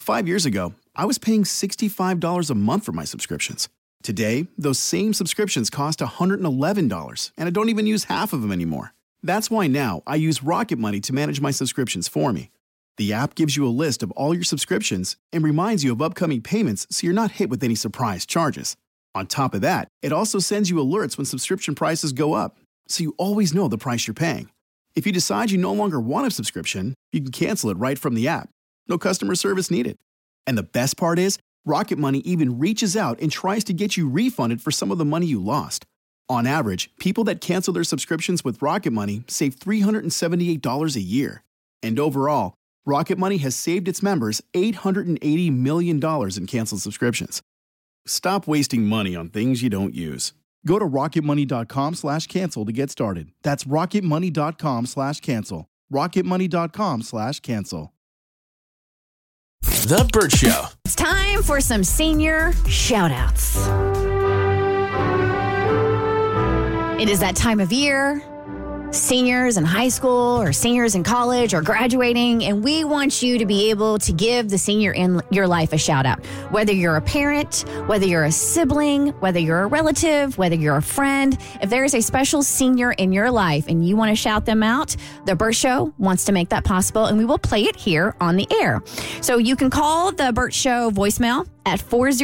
5 years ago, I was paying $65 a month for my subscriptions. Today, those same subscriptions cost $111, and I don't even use half of them anymore. That's why now I use Rocket Money to manage my subscriptions for me. The app gives you a list of all your subscriptions and reminds you of upcoming payments so you're not hit with any surprise charges. On top of that, it also sends you alerts when subscription prices go up, so you always know the price you're paying. If you decide you no longer want a subscription, you can cancel it right from the app. No customer service needed. And the best part is, Rocket Money even reaches out and tries to get you refunded for some of the money you lost. On average, people that cancel their subscriptions with Rocket Money save $378 a year. And overall, Rocket Money has saved its members $880 million in canceled subscriptions. Stop wasting money on things you don't use. Go to rocketmoney.com/cancel to get started. That's rocketmoney.com/cancel. rocketmoney.com/cancel. The Burt Show. It's time for some senior shout-outs. It is that time of year. Seniors in high school or seniors in college or graduating, and we want you to be able to give the senior in your life a shout out. Whether you're a parent, whether you're a sibling, whether you're a relative, whether you're a friend, if there is a special senior in your life and you want to shout them out, The Burt Show wants to make that possible, and we will play it here on the air. So you can call The Burt Show voicemail at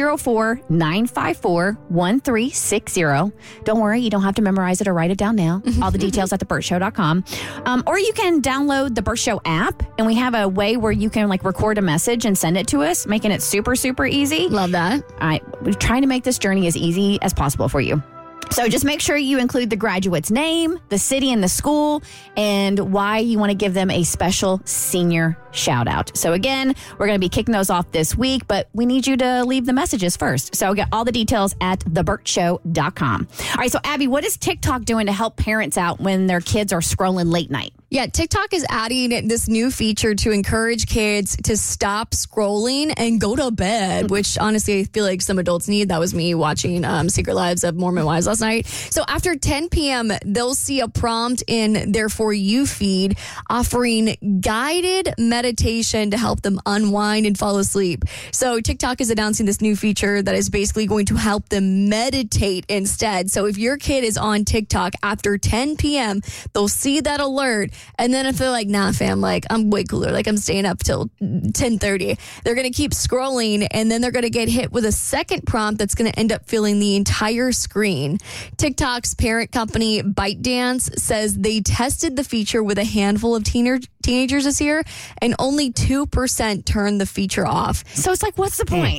404-954-1360. Don't worry, you don't have to memorize it or write it down now. All the details at thebirdshow.com. Or you can download the Burt Show app, and we have a way where you can record a message and send it to us, making it super, super easy. Love that. We're trying to make this journey as easy as possible for you. So just make sure you include the graduate's name, the city and the school, and why you want to give them a special senior shout out. So again, we're going to be kicking those off this week, but we need you to leave the messages first. So get all the details at thebirdshow.com. All right, so Abby, what is TikTok doing to help parents out when their kids are scrolling late night? Yeah, TikTok is adding this new feature to encourage kids to stop scrolling and go to bed, which honestly I feel like some adults need. That was me watching Secret Lives of Mormon Wives last night. So after 10 p.m., they'll see a prompt in their For You feed offering guided meditation to help them unwind and fall asleep. So TikTok is announcing this new feature that is basically going to help them meditate instead. So if your kid is on TikTok after 10 p.m., they'll see that alert. And then if they're like, nah, fam, I'm way cooler. I'm staying up till 10:30. They're going to keep scrolling, and then they're going to get hit with a second prompt that's going to end up filling the entire screen. TikTok's parent company, ByteDance, says they tested the feature with a handful of teenagers this year, and only 2% turned the feature off. So it's what's the point?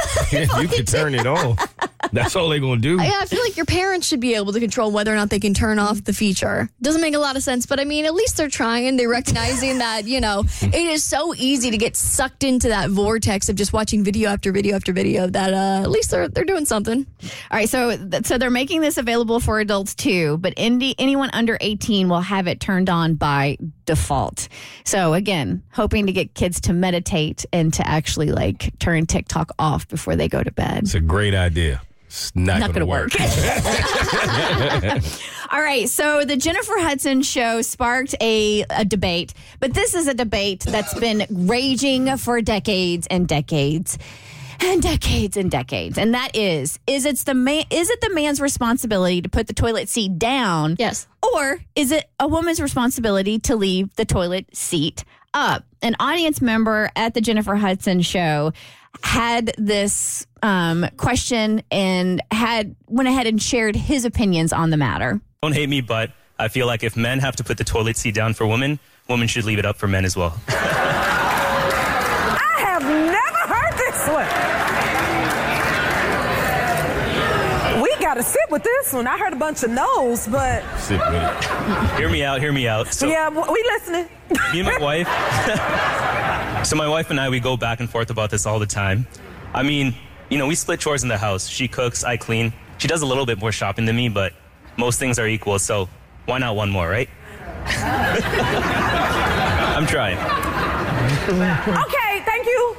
You could turn it off. That's all they're going to do. Yeah, I feel like your parents should be able to control whether or not they can turn off the feature. Doesn't make a lot of sense, but at least they're trying. They're recognizing that, it is so easy to get sucked into that vortex of just watching video after video after video that at least they're doing something. All right, so they're making this available for adults too, but anyone under 18 will have it turned on by default. So again, hoping to get kids to meditate and to actually turn TikTok off before they go to bed. It's a great idea. It's not going to work. All right. So the Jennifer Hudson show sparked a debate, but this is a debate that's been raging for decades and decades. And decades and decades. And that is it the man's responsibility to put the toilet seat down? Yes. Or is it a woman's responsibility to leave the toilet seat up? An audience member at the Jennifer Hudson show had this question and went ahead and shared his opinions on the matter. Don't hate me, but I feel like if men have to put the toilet seat down for women should leave it up for men as well. I have never heard this one. We got to sit with this one. I heard a bunch of no's, but... Sit with it. Hear me out. So, yeah, we listening. Me and my wife... So my wife and I, we go back and forth about this all the time. We split chores in the house. She cooks, I clean. She does a little bit more shopping than me, but most things are equal, so why not one more, right? I'm trying. Okay, thank you.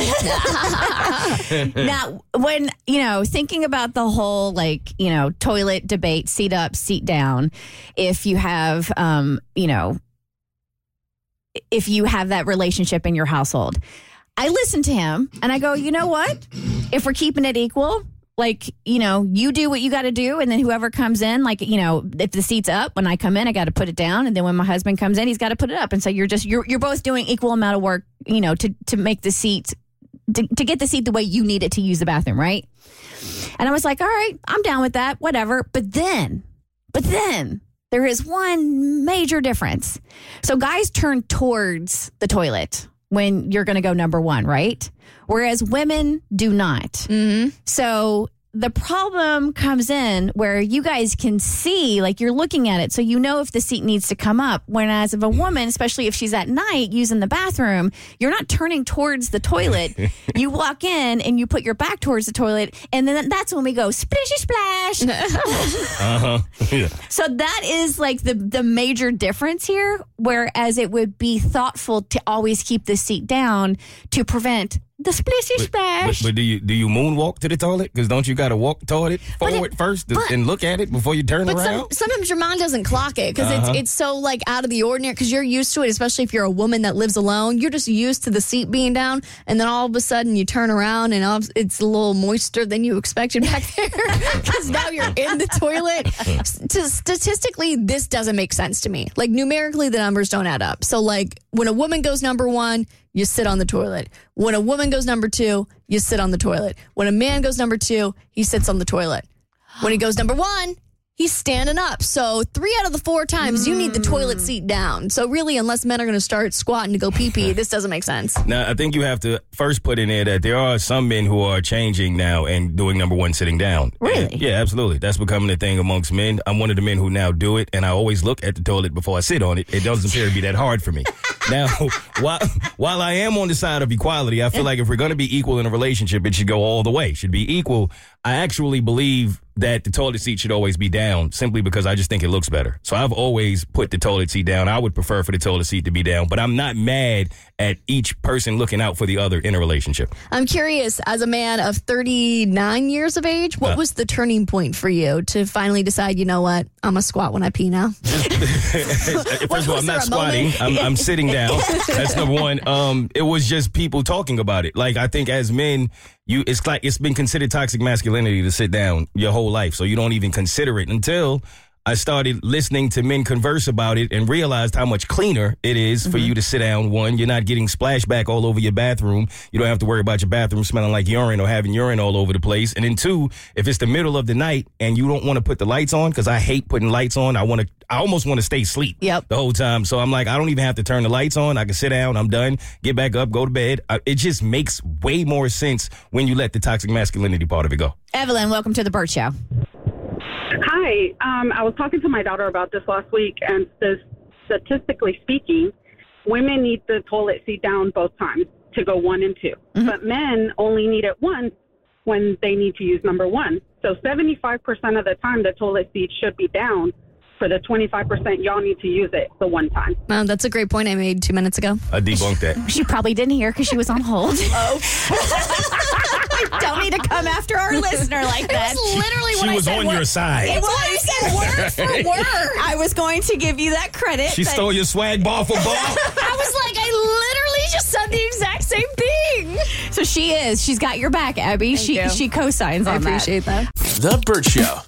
Now, when, thinking about the whole, toilet debate, seat up, seat down, if you have, if you have that relationship in your household, I listen to him and I go, you know what? If we're keeping it equal, like, you do what you got to do. And then whoever comes in, like, if the seat's up, when I come in, I got to put it down. And then when my husband comes in, he's got to put it up. And so you're both doing equal amount of work, to make the seat, to get the seat the way you need it to use the bathroom. Right. And I was like, all right, I'm down with that. Whatever. But then there is one major difference. So guys turn towards the toilet when you're going to go number one, right? Whereas women do not. Mm-hmm. So the problem comes in where you guys can see, like you're looking at it, so you know if the seat needs to come up. Whereas if a woman, especially if she's at night using the bathroom, you're not turning towards the toilet. You walk in and you put your back towards the toilet, and then that's when we go splishy splash. Yeah. So that is like the major difference here. Whereas it would be thoughtful to always keep the seat down to prevent the splishy splash. But do you moonwalk to the toilet? Because don't you got to walk toward it forward first and look at it before you turn around? But sometimes your mind doesn't clock it because it's so like out of the ordinary because you're used to it, especially if you're a woman that lives alone. You're just used to the seat being down, and then all of a sudden you turn around and it's a little moister than you expected back there because now you're in the toilet. Statistically, this doesn't make sense to me. Like numerically, the numbers don't add up. So like when a woman goes number one, you sit on the toilet. When a woman goes number two, you sit on the toilet. When a man goes number two, he sits on the toilet. When he goes number one, he's standing up. So 3 out of the 4 times you need the toilet seat down. So really, unless men are going to start squatting to go pee-pee, this doesn't make sense. Now, I think you have to first put in there that there are some men who are changing now and doing number one sitting down. Really? And, yeah, absolutely. That's becoming a thing amongst men. I'm one of the men who now do it, and I always look at the toilet before I sit on it. It doesn't appear to be that hard for me. Now, while I am on the side of equality, I feel like if we're going to be equal in a relationship, it should go all the way. It should be equal. I actually believe that the toilet seat should always be down simply because I just think it looks better. So I've always put the toilet seat down. I would prefer for the toilet seat to be down, but I'm not mad at each person looking out for the other in a relationship. I'm curious, as a man of 39 years of age, what was the turning point for you to finally decide, you know what, I'm a squat when I pee now? First of all, I'm not squatting. I'm sitting down. That's number one. It was just people talking about it. Like, I think as men, it's been considered toxic masculinity to sit down your whole life. So you don't even consider it until I started listening to men converse about it and realized how much cleaner it is for you to sit down. One, you're not getting splashback all over your bathroom. You don't have to worry about your bathroom smelling like urine or having urine all over the place. And then two, if it's the middle of the night and you don't want to put the lights on, because I hate putting lights on, I almost want to stay asleep the whole time. So I'm like, I don't even have to turn the lights on. I can sit down. I'm done. Get back up. Go to bed. It just makes way more sense when you let the toxic masculinity part of it go. Evelyn, welcome to the Burt Show. Hi. I was talking to my daughter about this last week, and statistically speaking, women need the toilet seat down both times to go 1 and 2. Mm-hmm. But men only need it once when they need to use number one. So 75% of the time, the toilet seat should be down. For the 25%, y'all need to use it the one time. That's a great point I made 2 minutes ago. I debunked that. She probably didn't hear because she was on hold. Don't need to come after our listener like that. It was literally what I said. She was on your side. It was word for word. I was going to give you that credit. She stole your swag ball for ball. I was like, I literally just said the exact same thing. So she is. She's got your back, Abby. She co-signs on that. I appreciate that. The Burt Show.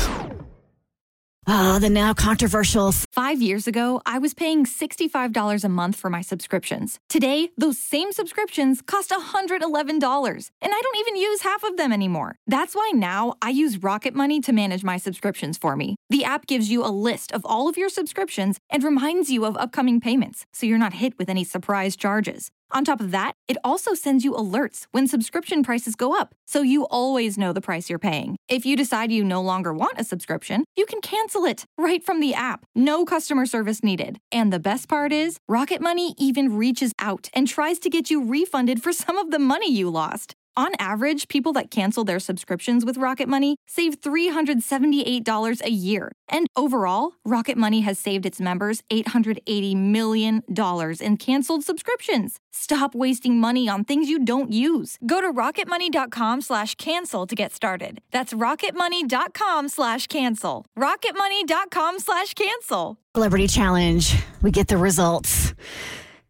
Oh, the now controversial. 5 years ago, I was paying $65 a month for my subscriptions. Today, those same subscriptions cost $111, and I don't even use half of them anymore. That's why now I use Rocket Money to manage my subscriptions for me. The app gives you a list of all of your subscriptions and reminds you of upcoming payments, so you're not hit with any surprise charges. On top of that, it also sends you alerts when subscription prices go up, so you always know the price you're paying. If you decide you no longer want a subscription, you can cancel it right from the app. No customer service needed. And the best part is, Rocket Money even reaches out and tries to get you refunded for some of the money you lost. On average, people that cancel their subscriptions with Rocket Money save $378 a year. And overall, Rocket Money has saved its members $880 million in canceled subscriptions. Stop wasting money on things you don't use. Go to rocketmoney.com/cancel to get started. That's rocketmoney.com/cancel. rocketmoney.com/cancel. Celebrity Challenge. We get the results.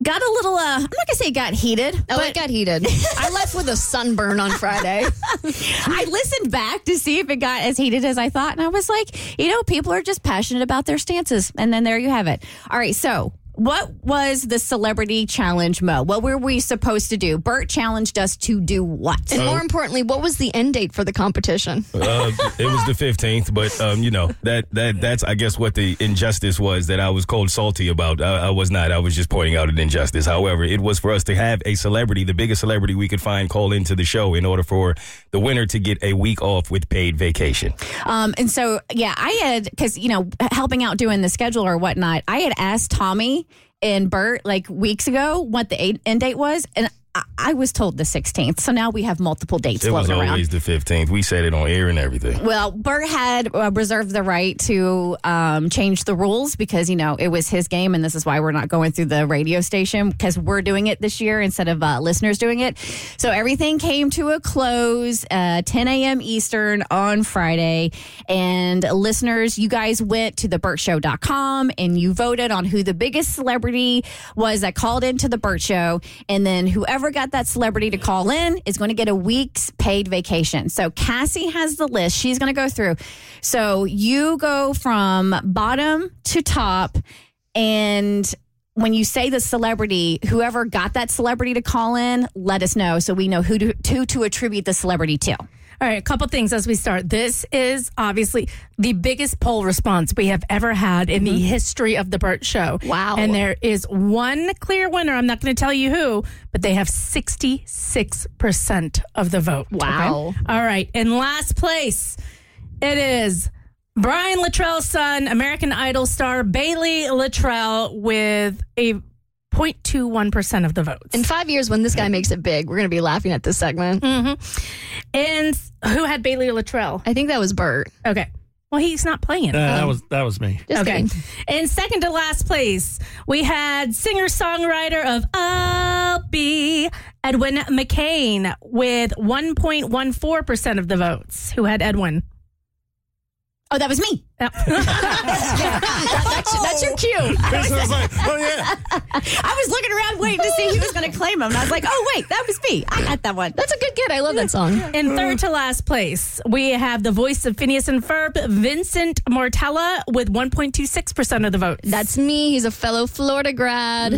got a little, I'm not going to say it got heated. Oh, it got heated. I left with a sunburn on Friday. I listened back to see if it got as heated as I thought. And I was like, people are just passionate about their stances. And then there you have it. All right. So what was the celebrity challenge, Mo? What were we supposed to do? Bert challenged us to do what? And more importantly, what was the end date for the competition? It was the 15th, but that's I guess what the injustice was that I was cold salty about. I was not. I was just pointing out an injustice. However, it was for us to have a celebrity, the biggest celebrity we could find, call into the show in order for the winner to get a week off with paid vacation. And so, I had, because, helping out doing the schedule or whatnot, I had asked Tommy and Bert like weeks ago what the end date was, and I was told the 16th. So now we have multiple dates floating around. It was always the 15th. We said it on air and everything. Well, Bert had reserved the right to change the rules because, it was his game. And this is why we're not going through the radio station, because we're doing it this year instead of listeners doing it. So everything came to a close 10 a.m. Eastern on Friday. And listeners, you guys went to thebertshow.com and you voted on who the biggest celebrity was that called into the Bert Show. And then whoever got that celebrity to call in is going to get a week's paid vacation. So Cassie has the list. She's going to go through. So you go from bottom to top, and when you say the celebrity, whoever got that celebrity to call in, let us know so we know who to attribute the celebrity to. All right, a couple things as we start. This is obviously the biggest poll response we have ever had in the history of the Bert Show. Wow. And there is one clear winner. I'm not going to tell you who, but they have 66% of the vote. Wow. Okay? All right, in last place, it is Brian Luttrell's son, American Idol star Bailey Luttrell, with a 0.21% of the votes. In 5 years, when this guy makes it big, we're going to be laughing at this segment. Mm-hmm. And who had Bailey Luttrell? I think that was Bert. Okay. Well, he's not playing. That was me. Okay. In second to last place, we had singer-songwriter of I'll Be, Edwin McCain, with 1.14% of the votes. Who had Edwin? Oh, that was me. Oh. That's your cue. I was like, oh, yeah. I was looking around waiting to see who was going to claim him. And I was like, oh, wait, that was me. I got that one. That's a good get. I love that song. In third to last place, we have the voice of Phineas and Ferb, Vincent Martella, with 1.26% of the votes. That's me. He's a fellow Florida grad.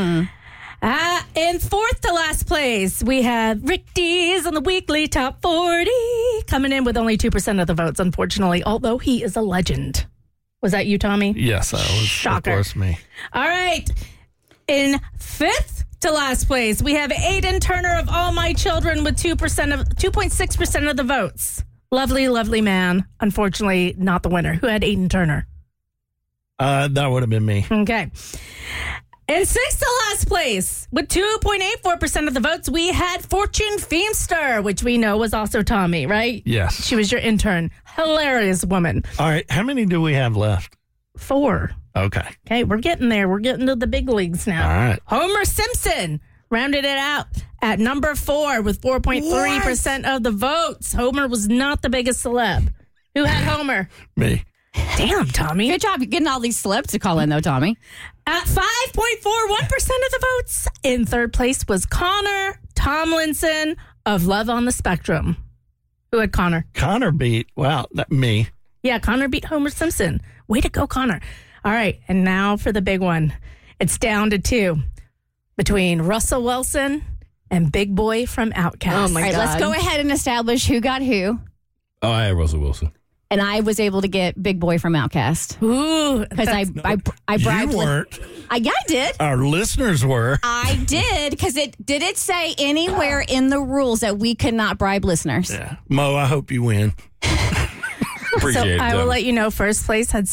In fourth to last place, we have Rick Dees on the weekly top 40, coming in with only 2% of the votes, unfortunately, although he is a legend. Was that you, Tommy? Yes, that was. Shocker. Of course, me. All right. In fifth to last place, we have Aiden Turner of All My Children with 2.6% of the votes. Lovely, lovely man. Unfortunately, not the winner. Who had Aiden Turner? That would have been me. Okay. In sixth to last place, with 2.84% of the votes, we had Fortune Feimster, which we know was also Tommy, right? Yes. She was your intern. Hilarious woman. All right. How many do we have left? 4. Okay. Okay, we're getting there. We're getting to the big leagues now. All right. Homer Simpson rounded it out at number 4 with 4.3% of the votes. Homer was not the biggest celeb. Who had Homer? Me. Damn, Tommy. Good job. You're getting all these celebs to call in, though, Tommy. At 5.41% of the votes, in third place was Connor Tomlinson of Love on the Spectrum. Who had Connor? Connor beat, me. Yeah, Connor beat Homer Simpson. Way to go, Connor. All right, and now for the big one. It's down to 2 between Russell Wilson and Big Boy from Outkast. Oh, my All right, God. let's go ahead and establish who got who. Oh, I had Russell Wilson. And I was able to get Big Boy from Outkast. Ooh, Because I bribed. You weren't. I did. Our listeners were. I did, because did it say anywhere in the rules that we could not bribe listeners? Yeah. Mo, I hope you win. Appreciate it. I will Tommy. let you know, first place had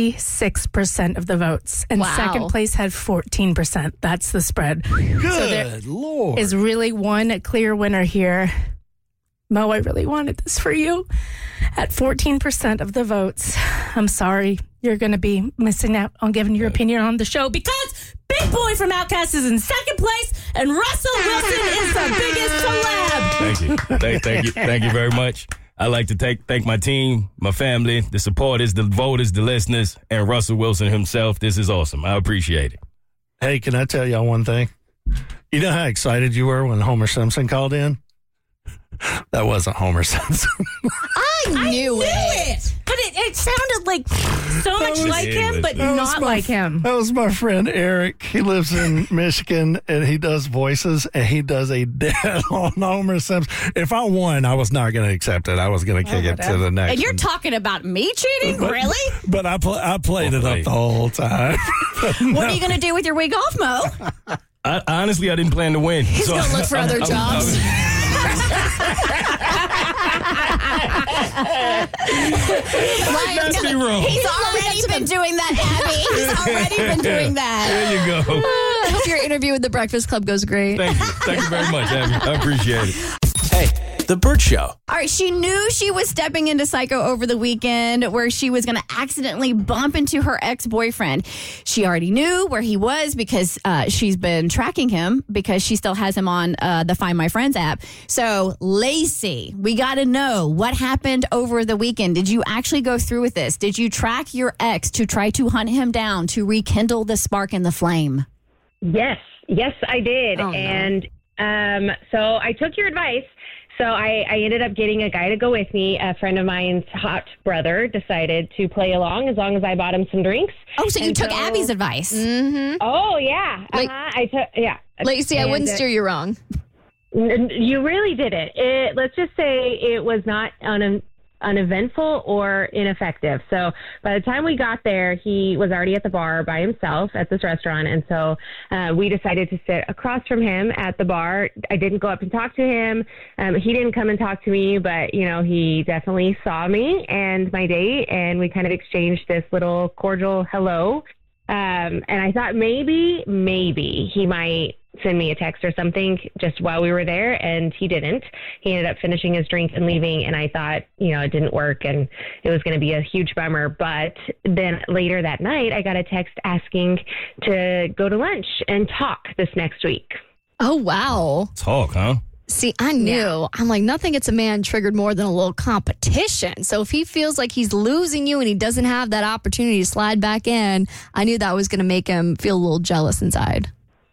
66% of the votes, and Wow. second place had 14%. That's the spread. Good Lord. Is really one clear winner here. Mo, I really wanted this for you. At 14% of the votes, I'm sorry, you're going to be missing out on giving your opinion on the show because Big Boy from Outkast is in second place and Russell Wilson is the biggest celeb. Thank you. Thank you very much. I'd like to thank my team, my family, the supporters, the voters, the listeners, and Russell Wilson himself. This is awesome. I appreciate it. Hey, can I tell y'all one thing? You know how excited you were when Homer Simpson called in? That wasn't Homer Simpson. I knew it. But it sounded like so much like him, but not like him. That was my friend Eric. He lives in Michigan, and he does voices, and he does a dead on Homer Simpson. If I won, I was not going to accept it. I was going to kick it to the next And you're one. talking about me cheating? Really? But I played it up the whole time. What are you going to do with your week off, Mo? Honestly, I didn't plan to win. He's going to look for other jobs. Let's be wrong. He's already been doing that, Abby. He's already been doing that. There you go. I hope your interview with the Breakfast Club goes great. Thank you. Thank you very much, Abby. I appreciate it. Hey, The Bert Show. All right, she knew she was stepping into psycho over the weekend where she was going to accidentally bump into her ex-boyfriend. She already knew where he was because she's been tracking him because she still has him on the Find My Friends app. So, Lacey, we got to know what happened over the weekend. Did you actually go through with this? Did you track your ex to try to hunt him down to rekindle the spark and the flame? Yes, I did. Oh, no. And so I took your advice. So I ended up getting a guy to go with me. A friend of mine's hot brother decided to play along as long as I bought him some drinks. Oh, so you took Abby's advice. Mm-hmm. Oh, yeah. I took, yeah. Lacey, I wouldn't steer you wrong. You really didn't. Let's just say it was not uneventful or ineffective. So by the time we got there, he was already at the bar by himself at this restaurant. And so we decided to sit across from him at the bar. I didn't go up and talk to him. He didn't come and talk to me, but, you know, he definitely saw me and my date, and we kind of exchanged this little cordial hello. And I thought maybe he might send me a text or something just while we were there, and he didn't. He ended up finishing his drink and leaving, and I thought, you know, it didn't work and it was going to be a huge bummer. But then later that night, I got a text asking to go to lunch and talk this next week. Oh, wow. Talk, huh? See, I knew. Yeah. I'm like, nothing gets a man triggered more than a little competition. So if he feels like he's losing you and he doesn't have that opportunity to slide back in, I knew that was going to make him feel a little jealous inside.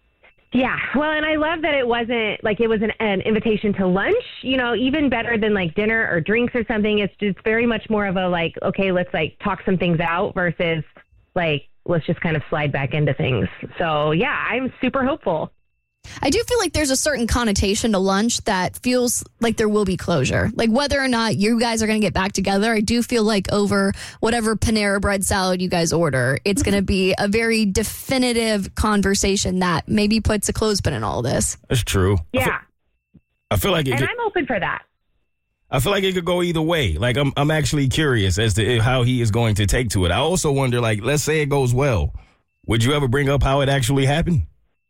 Yeah, well, and I love that it wasn't like it was an invitation to lunch, you know, even better than like dinner or drinks or something. It's just very much more of a like, okay, let's like talk some things out versus like, let's just kind of slide back into things. So, yeah, I'm super hopeful. I do feel like there's a certain connotation to lunch that feels like there will be closure. Like whether or not you guys are going to get back together, I do feel like over whatever Panera bread salad you guys order, it's going to be a very definitive conversation that maybe puts a clothespin in all this. That's true. Yeah. I feel like it and could, I'm open for that. I feel like it could go either way. Like I'm actually curious as to how he is going to take to it. I also wonder, like, let's say it goes well. Would you ever bring up how it actually happened?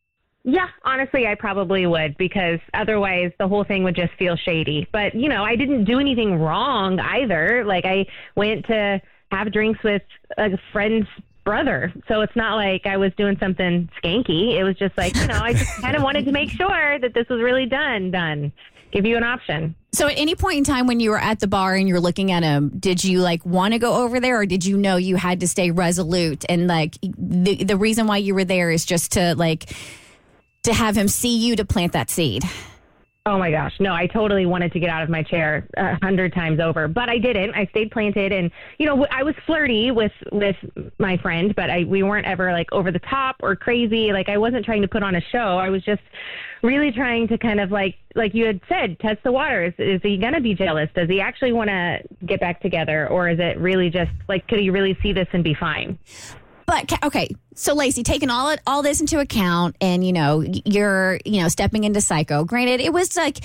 Yeah, honestly, I probably would, because otherwise the whole thing would just feel shady. But, you know, I didn't do anything wrong either. Like, I went to have drinks with a friend's brother. So it's not like I was doing something skanky. It was just like, you know, I just kind of wanted to make sure that this was really done. Give you an option. So at any point in time when you were at the bar and you're looking at him, did you like want to go over there, or did you know you had to stay resolute? And like the reason why you were there is just to like to have him see you to plant that seed? Oh my gosh. No, I totally wanted to get out of my chair 100 times over, but I didn't. I stayed planted, and, you know, I was flirty with my friend, but we weren't ever like over the top or crazy. Like, I wasn't trying to put on a show. I was just really trying to kind of like you had said, test the waters. Is he going to be jealous? Does he actually want to get back together? Or is it really just like, could he really see this and be fine? But, okay, so Lacey, taking all this into account and, you know, you're, you know, stepping into psycho. Granted, it was like,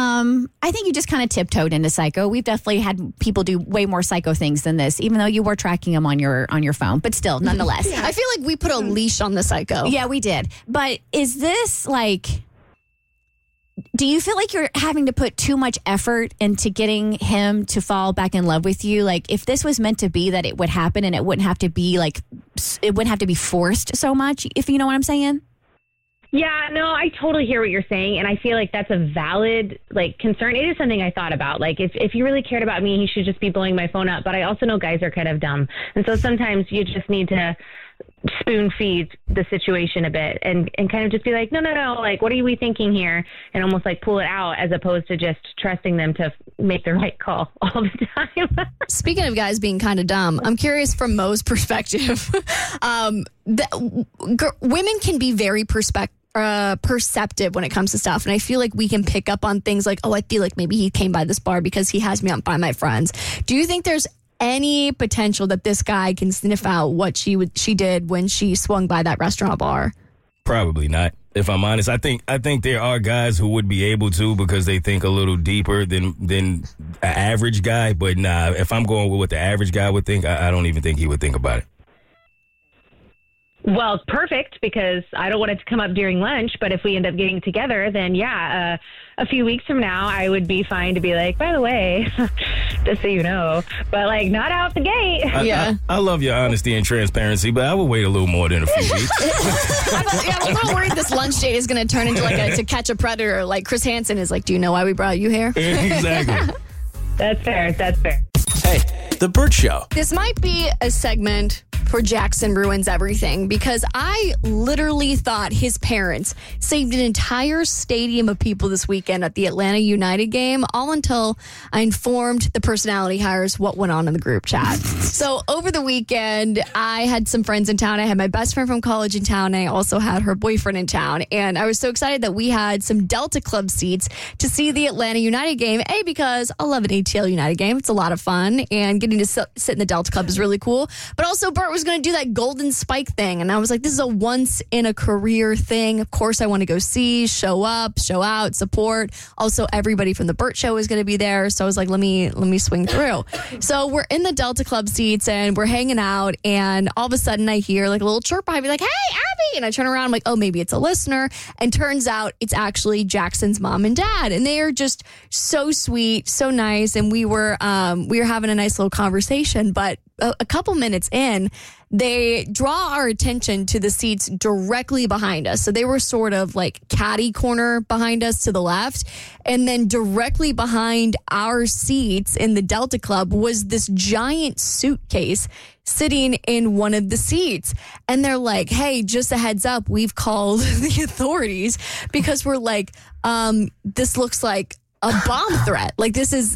I think you just kind of tiptoed into psycho. We've definitely had people do way more psycho things than this, even though you were tracking them on your phone. But still, nonetheless. I feel like we put a leash on the psycho. Yeah, we did. But is this like... Do you feel like you're having to put too much effort into getting him to fall back in love with you? Like, if this was meant to be that it would happen and it wouldn't have to be like, it wouldn't have to be forced so much, if you know what I'm saying? Yeah, no, I totally hear what you're saying. And I feel like that's a valid, like, concern. It is something I thought about. Like, if he really cared about me, he should just be blowing my phone up. But I also know guys are kind of dumb. And so sometimes you just need to spoon feed the situation a bit and kind of just be like, no, like, what are we thinking here? And almost like pull it out as opposed to just trusting them to make the right call all the time. Speaking of guys being kind of dumb, I'm curious from Mo's perspective. Women can be very perceptive when it comes to stuff. And I feel like we can pick up on things like, oh, I feel like maybe he came by this bar because he has me out by my friends. Do you think there's any potential that this guy can sniff out what she did when she swung by that restaurant bar? Probably not. If I'm honest, I think there are guys who would be able to because they think a little deeper than an average guy. But nah, if I'm going with what the average guy would think, I don't even think he would think about it. Well, it's perfect because I don't want it to come up during lunch. But if we end up getting together, then a few weeks from now, I would be fine to be like, by the way, just so you know, but like not out the gate. I love your honesty and transparency, but I would wait a little more than a few weeks. I'm a little worried this lunch date is going to turn into like To Catch a Predator. Like Chris Hansen is like, do you know why we brought you here? Exactly. That's fair. Hey, The Bert Show. This might be a segment for Jackson Ruins Everything because I literally thought his parents saved an entire stadium of people this weekend at the Atlanta United game, all until I informed the personality hires what went on in the group chat. So over the weekend, I had some friends in town. I had my best friend from college in town. And I also had her boyfriend in town. And I was so excited that we had some Delta Club seats to see the Atlanta United game. A, because I love an ATL United game. It's a lot of fun. And getting to sit in the Delta Club is really cool. But also, Bert was going to do that golden spike thing. And I was like, this is a once in a career thing. Of course, I want to go see, show up, show out, support. Also, everybody from the Bert Show is going to be there. So I was like, let me swing through. So we're in the Delta Club seats and we're hanging out. And all of a sudden I hear like a little chirp behind me, like, hey, Abby. And I turn around, I'm like, oh, maybe it's a listener. And turns out it's actually Jackson's mom and dad. And they are just so sweet, so nice. And we were having a nice little conversation. But a couple minutes in, they draw our attention to the seats directly behind us. So they were sort of like caddy corner behind us to the left. And then directly behind our seats in the Delta Club was this giant suitcase sitting in one of the seats. And they're like, hey, just a heads up, we've called the authorities because we're like, this looks like a bomb threat. Like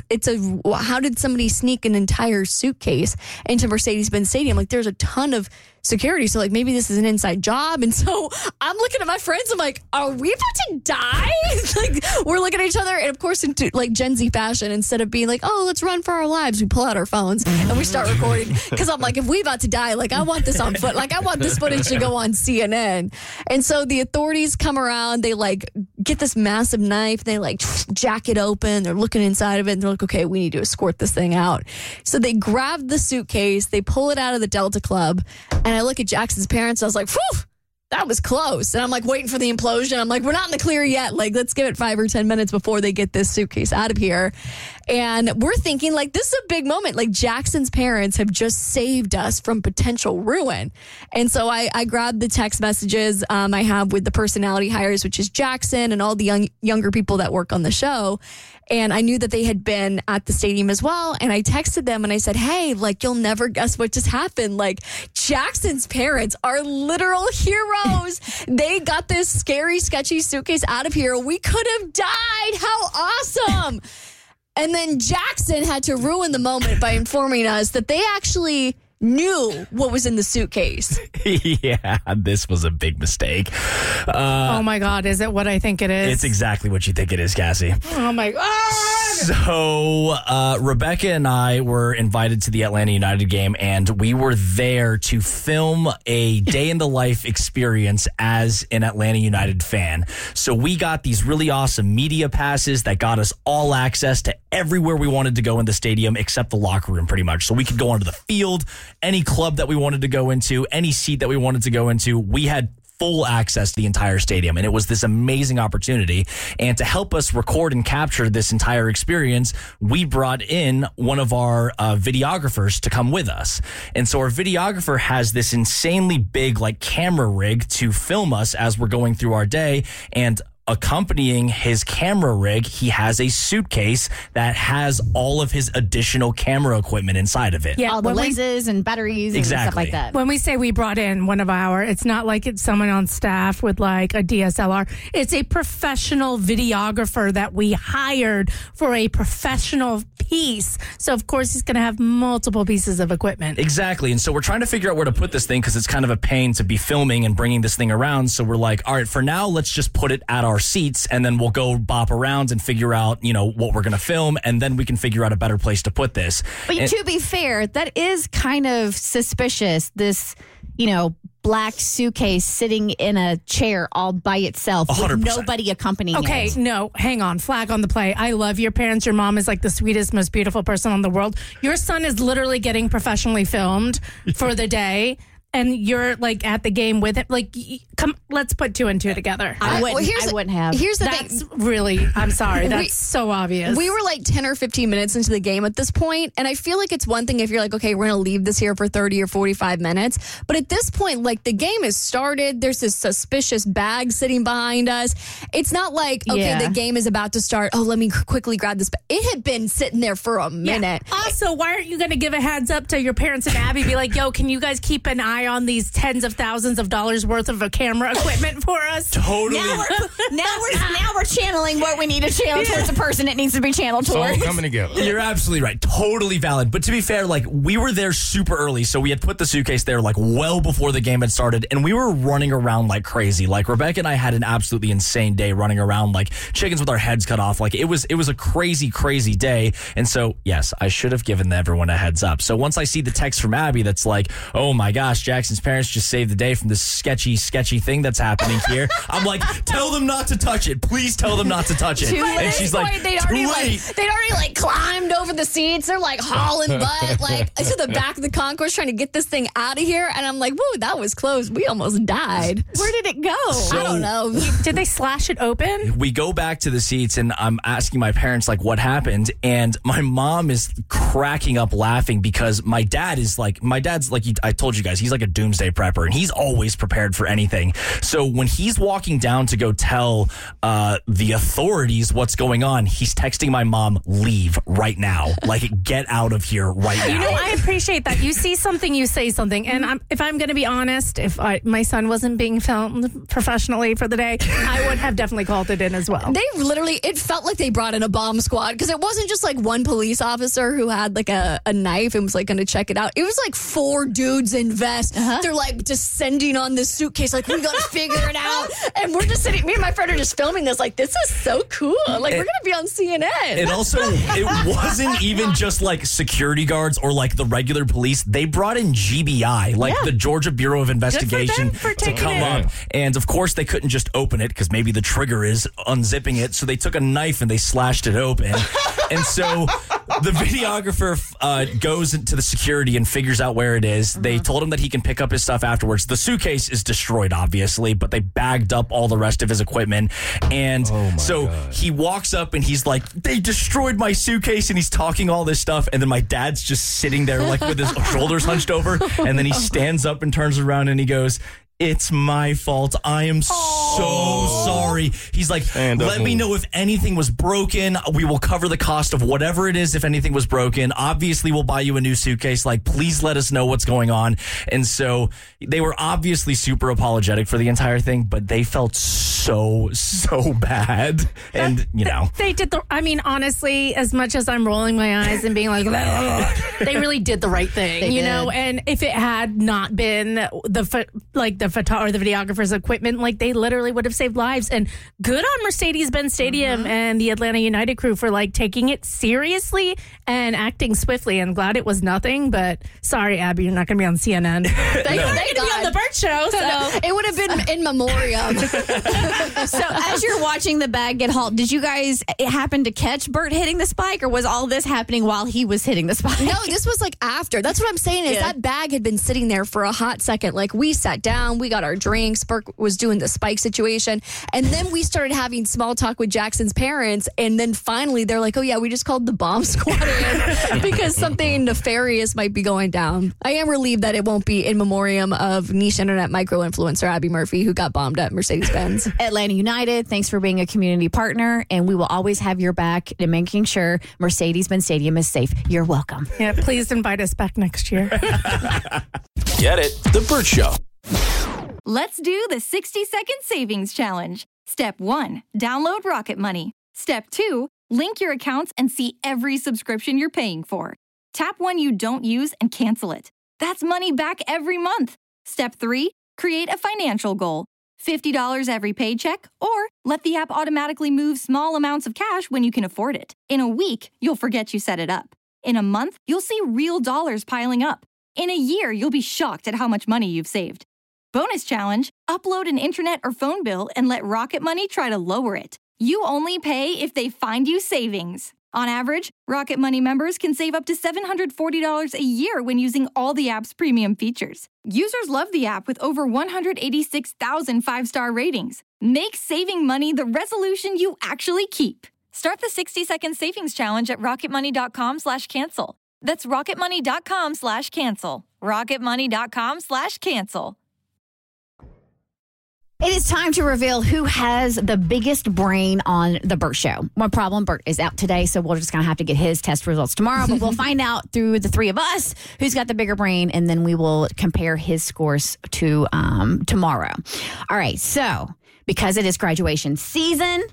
how did somebody sneak an entire suitcase into Mercedes-Benz Stadium? Like there's a ton of security. So like maybe this is an inside job. And so I'm looking at my friends. I'm like, are we about to die? Like we're looking at each other. And of course, into like Gen Z fashion, instead of being like, oh, let's run for our lives, we pull out our phones and we start recording. Because I'm like, if we about to die, like I want this on foot. Like I want this footage to go on CNN. And so the authorities come around. They like get this massive knife. They like jack it open. They're looking inside of it. And they're like, okay, we need to escort this thing out. So they grab the suitcase. They pull it out of the Delta Club. And I look at Jackson's parents. I was like, whew, that was close. And I'm like waiting for the implosion. I'm like, we're not in the clear yet. Like, let's give it 5 or 10 minutes before they get this suitcase out of here. And we're thinking like, this is a big moment. Like Jackson's parents have just saved us from potential ruin. And so I grabbed the text messages I have with the personality hires, which is Jackson and all the younger people that work on the show. And I knew that they had been at the stadium as well. And I texted them and I said, hey, like, you'll never guess what just happened. Like, Jackson's parents are literal heroes. They got this scary, sketchy suitcase out of here. We could have died. How awesome. And then Jackson had to ruin the moment by informing us that they actually knew what was in the suitcase. Yeah, this was a big mistake. Oh my God, is it what I think it is? It's exactly what you think it is, Cassie. Oh my God. So Rebecca and I were invited to the Atlanta United game, and we were there to film a day in the life experience as an Atlanta United fan. So we got these really awesome media passes that got us all access to everywhere we wanted to go in the stadium except the locker room, pretty much. So we could go onto the field, any club that we wanted to go into, any seat that we wanted to go into. We had full access to the entire stadium, and it was this amazing opportunity. And to help us record and capture this entire experience, we brought in one of our videographers to come with us. And so our videographer has this insanely big like camera rig to film us as we're going through our day. And accompanying his camera rig, he has a suitcase that has all of his additional camera equipment inside of it. Yeah, all the lenses and batteries and stuff like that. When we say we brought in one of our, it's not like it's someone on staff with like a DSLR. It's a professional videographer that we hired for a professional piece. So, of course, he's going to have multiple pieces of equipment. Exactly. And so we're trying to figure out where to put this thing because it's kind of a pain to be filming and bringing this thing around. So we're like, all right, for now, let's just put it at our seats and then we'll go bop around and figure out, what we're going to film. And then we can figure out a better place to put this. But to be fair, that is kind of suspicious. This, black suitcase sitting in a chair all by itself 100%. With nobody accompanying it. Okay, no, hang on. Flag on the play. I love your parents. Your mom is like the sweetest, most beautiful person in the world. Your son is literally getting professionally filmed for the day. And you're like at the game with it. Like, come, let's put 2 and 2 together. I wouldn't have. Here's the thing. That's really, I'm sorry. That's so obvious. We were like 10 or 15 minutes into the game at this point, and I feel like it's one thing if you're like, okay, we're going to leave this here for 30 or 45 minutes. But at this point, like, the game is started. There's this suspicious bag sitting behind us. It's not like, okay, the game is about to start. Oh, let me quickly grab this bag. It had been sitting there for a minute. Yeah. Also, why aren't you going to give a heads up to your parents and Abby? Be like, yo, can you guys keep an eye on these tens of thousands of dollars worth of camera equipment for us? Totally. Now we're channeling what we need to channel towards the person it needs to be channeled towards. It's all coming together. You're absolutely right. Totally valid. But to be fair, like, we were there super early, so we had put the suitcase there like well before the game had started, and we were running around like crazy. Like, Rebecca and I had an absolutely insane day running around like chickens with our heads cut off. Like, it was a crazy, crazy day. And so, yes, I should have given everyone a heads up. So once I see the text from Abby that's like, oh my gosh, Jackson's parents just saved the day from this sketchy thing that's happening here. I'm like, tell them not to touch it. Please tell them not to touch it. And she's like, they'd already climbed over the seats. They're like hauling butt like to the back of the concourse trying to get this thing out of here. And I'm like, whoa, that was close. We almost died. Where did it go? So, I don't know. Did they slash it open? We go back to the seats and I'm asking my parents like what happened, and my mom is cracking up laughing because my dad's like I told you guys, he's like a doomsday prepper and he's always prepared for anything. So when he's walking down to go tell the authorities what's going on, he's texting my mom, leave right now. Like, get out of here right now. I appreciate that. You see something, you say something. And if I'm going to be honest, if my son wasn't being filmed professionally for the day, I would have definitely called it in as well. It felt like they brought in a bomb squad because it wasn't just like one police officer who had like a knife and was like going to check it out. It was like 4 dudes in vests. They're like descending on this suitcase like, we got to figure it out. And we're just sitting, me and my friend are just filming this like, this is so cool. Like, we're going to be on CNN. And also, it wasn't even just like security guards or like the regular police. They brought in GBI, like the Georgia Bureau of Investigation, to come up. And of course, they couldn't just open it because maybe the trigger is unzipping it. So they took a knife and they slashed it open. And so the videographer goes into the security and figures out where it is. They told him that he can pick up his stuff afterwards. The suitcase is destroyed, obviously, but they bagged up all the rest of his equipment. And he walks up and he's like, they destroyed my suitcase, and he's talking all this stuff. And then my dad's just sitting there like with his shoulders hunched over. And then he stands up and turns around and he goes, it's my fault. I am so sorry. He's like, let me know if anything was broken. We will cover the cost of whatever it is if anything was broken. Obviously, we'll buy you a new suitcase. Like, please let us know what's going on. And so they were obviously super apologetic for the entire thing, but they felt so bad. And, They did honestly, as much as I'm rolling my eyes and being like, they really did the right thing, And if it had not been the videographer's equipment, like, they literally would have saved lives. And good on Mercedes-Benz Stadium and the Atlanta United crew for like taking it seriously and acting swiftly. And glad it was nothing, but sorry, Abby, you're not going to be on CNN. You're going to be on the Burt Show. So it would have been in memoriam. So as you're watching the bag get hauled, did you guys happen to catch Burt hitting the spike, or was all this happening while he was hitting the spike? No, this was like after. That's what I'm saying is that bag had been sitting there for a hot second. Like, we sat down, down. We got our drinks. Burke was doing the spike situation. And then we started having small talk with Jackson's parents. And then finally they're like, oh yeah, we just called the bomb squad in because something nefarious might be going down. I am relieved that it won't be in memoriam of niche internet micro-influencer Abby Murphy, who got bombed at Mercedes-Benz. Atlanta United, thanks for being a community partner. And we will always have your back in making sure Mercedes-Benz Stadium is safe. You're welcome. Yeah, please invite us back next year. Get it? The Bert Show. Let's do the 60-second savings challenge. Step 1, download Rocket Money. Step 2, link your accounts and see every subscription you're paying for. Tap one you don't use and cancel it. That's money back every month. Step 3, create a financial goal. $50 every paycheck, or let the app automatically move small amounts of cash when you can afford it. In a week, you'll forget you set it up. In a month, you'll see real dollars piling up. In a year, you'll be shocked at how much money you've saved. Bonus challenge, upload an internet or phone bill and let Rocket Money try to lower it. You only pay if they find you savings. On average, Rocket Money members can save up to $740 a year when using all the app's premium features. Users love the app with over 186,000 5-star ratings. Make saving money the resolution you actually keep. Start the 60-second savings challenge at rocketmoney.com/cancel. That's rocketmoney.com/cancel. rocketmoney.com/cancel. It is time to reveal who has the biggest brain on the Bert Show. One problem, Bert is out today, so we're just going to have to get his test results tomorrow. But we'll find out through the three of us who's got the bigger brain, and then we will compare his scores to tomorrow. All right, so because it is graduation season,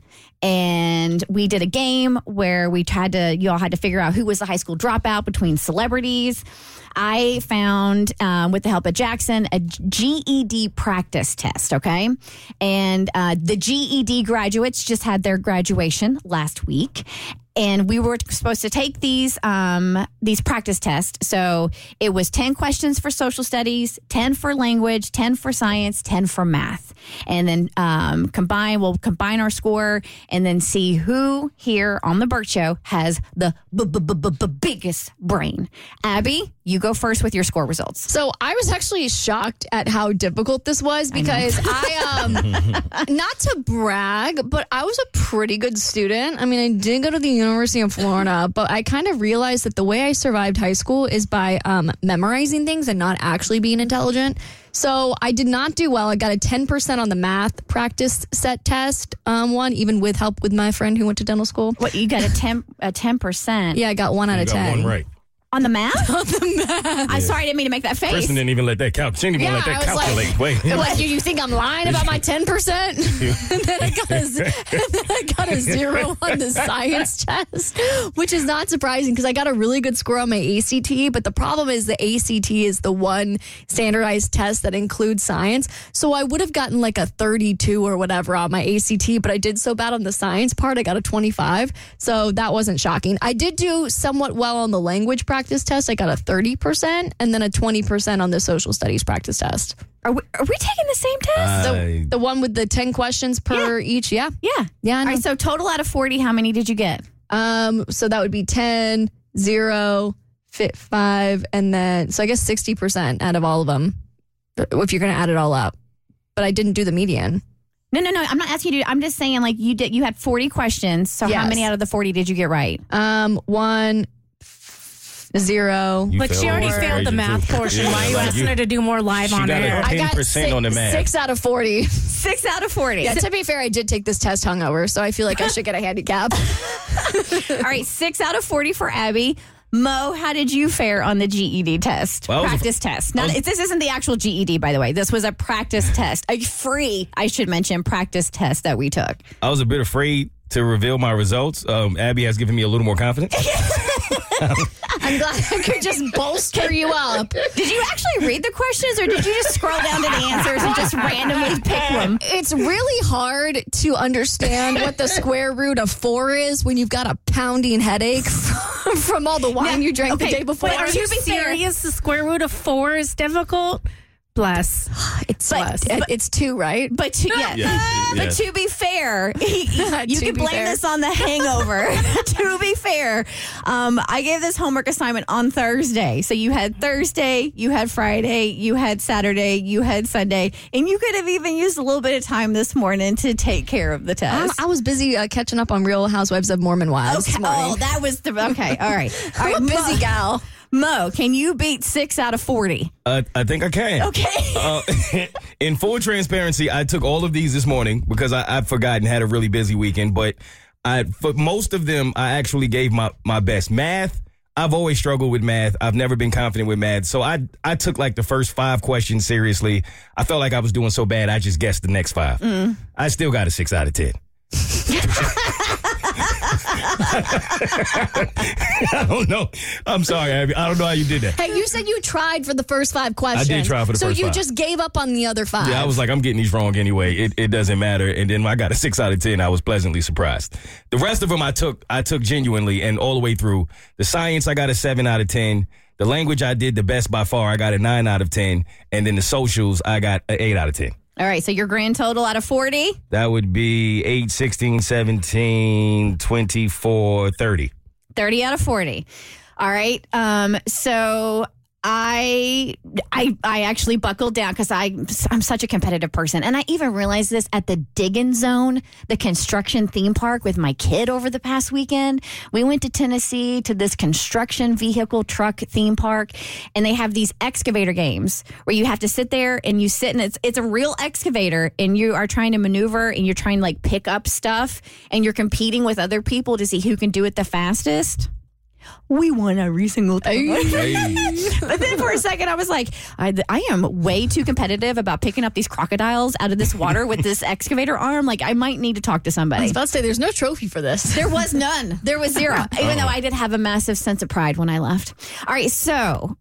and we did a game where you all had to figure out who was the high school dropout between celebrities. I found, with the help of Jackson, a GED practice test, okay? And the GED graduates just had their graduation last week. And we were supposed to take these practice tests. So it was 10 questions for social studies, 10 for language, 10 for science, 10 for math. And then we'll combine our score and then see who here on the Bert Show has the biggest brain. Abby, you go first with your score results. So I was actually shocked at how difficult this was because I not to brag, but I was a pretty good student. I mean, I did go to the University of Florida, but I kind of realized that the way I survived high school is by memorizing things and not actually being intelligent. So I did not do well. I got a 10% on the math practice set test one, even with help with my friend who went to dental school. What, you got a 10%? Yeah, I got 1 out of 10. One right. On the math? On the math. I'm sorry, I didn't mean to make that face. Person didn't even let that count. She didn't even let that calculate. Like, wait. What, do you think I'm lying about my 10%? And then I got a 0 on the science test, which is not surprising because I got a really good score on my ACT. But the problem is the ACT is the one standardized test that includes science. So I would have gotten like a 32 or whatever on my ACT, but I did so bad on the science part, I got a 25. So that wasn't shocking. I did do somewhat well on the language practice test. I got a 30% and then a 20% on the social studies practice test. Are we taking the same test? The one with the 10 questions per each? Yeah. Yeah. Yeah. All right, so total out of 40, how many did you get? So that would be 10, 0, 5, and then, so I guess 60% out of all of them, if you're going to add it all up. But I didn't do the median. No. I'm not asking you to. I'm just saying, like, you had 40 questions. So how many out of the 40 did you get right? 1, 0. Like, she already failed the math portion. Why are you asking her to do more live on air? I got 10% on the math. 6 out of 40. 6 out of 40. Yeah, to be fair, I did take this test hungover, so I feel like I should get a handicap. All right, 6 out of 40 for Abby. Mo, how did you fare on the GED test? Practice test. This isn't the actual GED, by the way. This was a practice test. A free, I should mention, practice test that we took. I was a bit afraid to reveal my results. Abby has given me a little more confidence. I'm glad I could just bolster you up. Did you actually read the questions, or did you just scroll down to the answers and just randomly pick them? It's really hard to understand what the square root of 4 is when you've got a pounding headache from all the wine you drank the day before. Wait, are you serious? The square root of 4 is difficult? Bless. It's 2, right? But to, but to be fair, you can blame this on the hangover. To be fair, I gave this homework assignment on Thursday. So you had Thursday, you had Friday, you had Saturday, you had Sunday, and you could have even used a little bit of time this morning to take care of the test. I was busy catching up on Real Housewives of Mormon Wives. Okay. Oh, that was okay. All right. I'm a busy gal. Mo, can you beat 6 out of 40? I think I can. Okay. In full transparency, I took all of these this morning because I forgot and had a really busy weekend. But for most of them, I actually gave my best. Math, I've always struggled with math. I've never been confident with math. So I took like the first 5 questions seriously. I felt like I was doing so bad, I just guessed the next 5. I still got a 6 out of 10. I don't know. I'm sorry, Abby. I don't know how you did that. Hey, you said you tried for the first 5 questions. I did try for the first 5. So you just gave up on the other 5. Yeah, I was like, I'm getting these wrong anyway. It doesn't matter. And then I got a 6 out of 10. I was pleasantly surprised. The rest of them I took genuinely and all the way through. The science, I got a 7 out of 10. The language I did the best by far. I got a 9 out of 10. And then the socials, I got an 8 out of 10. All right, so your grand total out of 40? That would be 8, 16, 17, 24, 30. 30 out of 40. All right. So I actually buckled down because I'm such a competitive person. And I even realized this at the Diggin' Zone, the construction theme park with my kid over the past weekend. We went to Tennessee to this construction vehicle truck theme park, and they have these excavator games where you have to sit there and you sit, and it's a real excavator, and you are trying to maneuver and you're trying to like pick up stuff, and you're competing with other people to see who can do it the fastest. We won every single time. But then for a second, I was like, I am way too competitive about picking up these crocodiles out of this water with this excavator arm. Like, I might need to talk to somebody. I was about to say, there's no trophy for this. There was none. There was 0. Even though I did have a massive sense of pride when I left. All right, so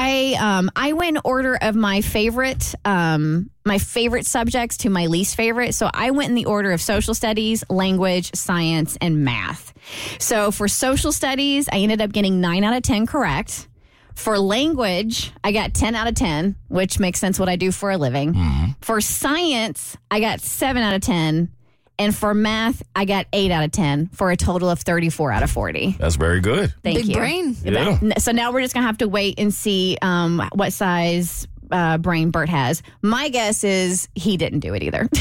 I went in order of my favorite subjects to my least favorite. So I went in the order of social studies, language, science, and math. So for social studies, I ended up getting 9 out of 10 correct. For language, I got 10 out of 10, which makes sense what I do for a living. Mm-hmm. For science, I got 7 out of 10. And for math, I got 8 out of 10 for a total of 34 out of 40. That's very good. Thank you. Big brain. Yeah. So now we're just going to have to wait and see what size brain Bert has. My guess is he didn't do it either.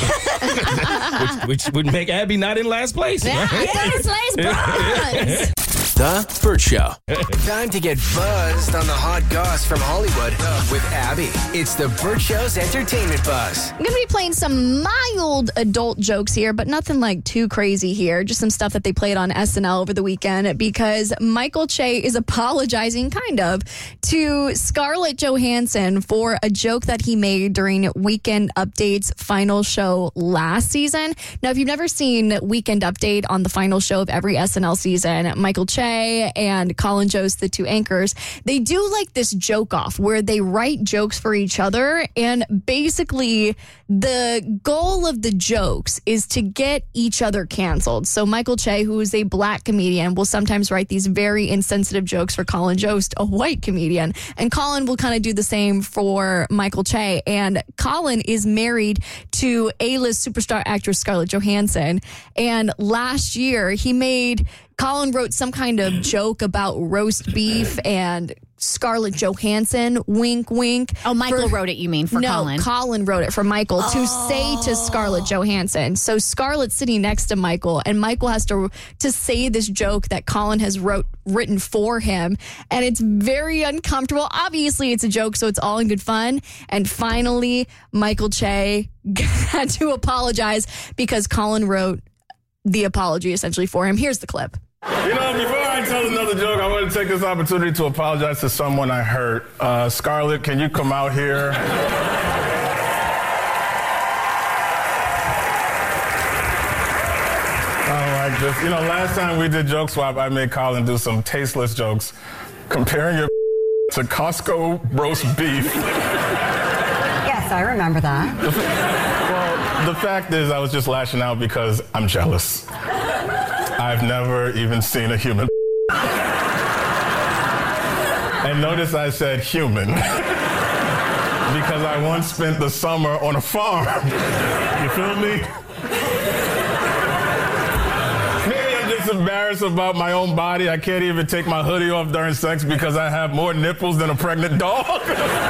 which would make Abby not in last place. Yeah, first place bronze. The Bert Show. Time to get buzzed on the hot goss from Hollywood with Abby. It's the Bert Show's entertainment buzz. I'm going to be playing some mild adult jokes here, but nothing like too crazy here. Just some stuff that they played on SNL over the weekend because Michael Che is apologizing, kind of, to Scarlett Johansson for a joke that he made during Weekend Update's final show last season. Now, if you've never seen Weekend Update on the final show of every SNL season, Michael Che and Colin Jost, the 2 anchors, they do like this joke off where they write jokes for each other. And basically, the goal of the jokes is to get each other canceled. So Michael Che, who is a black comedian, will sometimes write these very insensitive jokes for Colin Jost, a white comedian. And Colin will kind of do the same for Michael Che. And Colin is married to A-list superstar actress Scarlett Johansson. And last year, Colin wrote some kind of joke about roast beef and Scarlett Johansson, wink, wink. Oh, Michael wrote it, you mean, for Colin? No, Colin wrote it for Michael to say to Scarlett Johansson. So Scarlett's sitting next to Michael, and Michael has to say this joke that Colin has written for him, and it's very uncomfortable. Obviously, it's a joke, so it's all in good fun. And finally, Michael Che had to apologize because Colin wrote the apology essentially for him. Here's the clip. You know, before I tell another joke, I want to take this opportunity to apologize to someone I hurt. Scarlett, can you come out here? Last time we did Joke Swap, I made Colin do some tasteless jokes, comparing your to Costco roast beef. Yes, I remember that. Well, the fact is I was just lashing out because I'm jealous. I've never even seen a human. And notice I said human. because I once spent the summer on a farm. You feel me? Maybe I'm just embarrassed about my own body. I can't even take my hoodie off during sex because I have more nipples than a pregnant dog.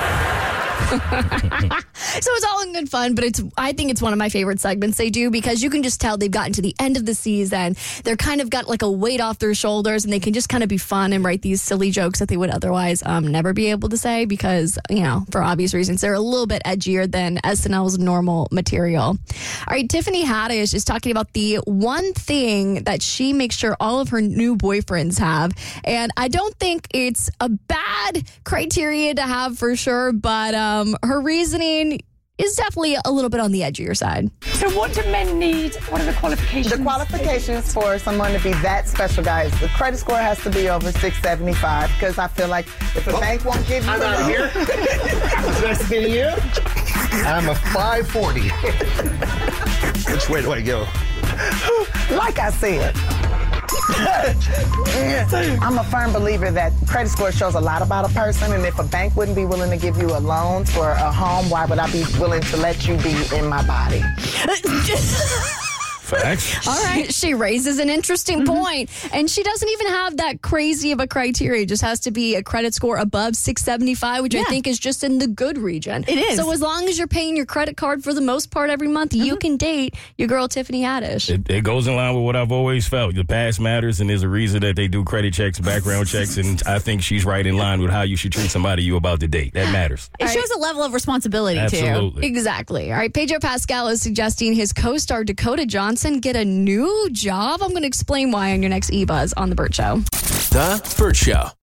So it's all in good fun, but I think it's one of my favorite segments they do because you can just tell they've gotten to the end of the season. They're kind of got like a weight off their shoulders and they can just kind of be fun and write these silly jokes that they would otherwise never be able to say because, for obvious reasons, they're a little bit edgier than SNL's normal material. All right, Tiffany Haddish is talking about the one thing that she makes sure all of her new boyfriends have. And I don't think it's a bad criteria to have for sure, but her reasoning is definitely a little bit on the edgier side. So what do men need? What are the qualifications? The qualifications for someone to be that special, guys, the credit score has to be over 675 because I feel like if a bank won't give you I'm out of here. It's nice to meet you. I'm a 540. Which way do I go? Like I said, I'm a firm believer that credit score shows a lot about a person, and if a bank wouldn't be willing to give you a loan for a home, why would I be willing to let you be in my body? Facts. All right. She raises an interesting point. And she doesn't even have that crazy of a criteria. It just has to be a credit score above 675, which I think is just in the good region. It is. So as long as you're paying your credit card for the most part every month, you can date your girl Tiffany Haddish. It goes in line with what I've always felt. The past matters, and there's a reason that they do credit checks, background checks, and I think she's right in line with how you should treat somebody you about to date. That matters. It shows a level of responsibility, Absolutely. too. Exactly. All right. Pedro Pascal is suggesting his co-star Dakota Johnson get a new job. I'm going to explain why on your next eBuzz on The Burt Show. The Burt Show.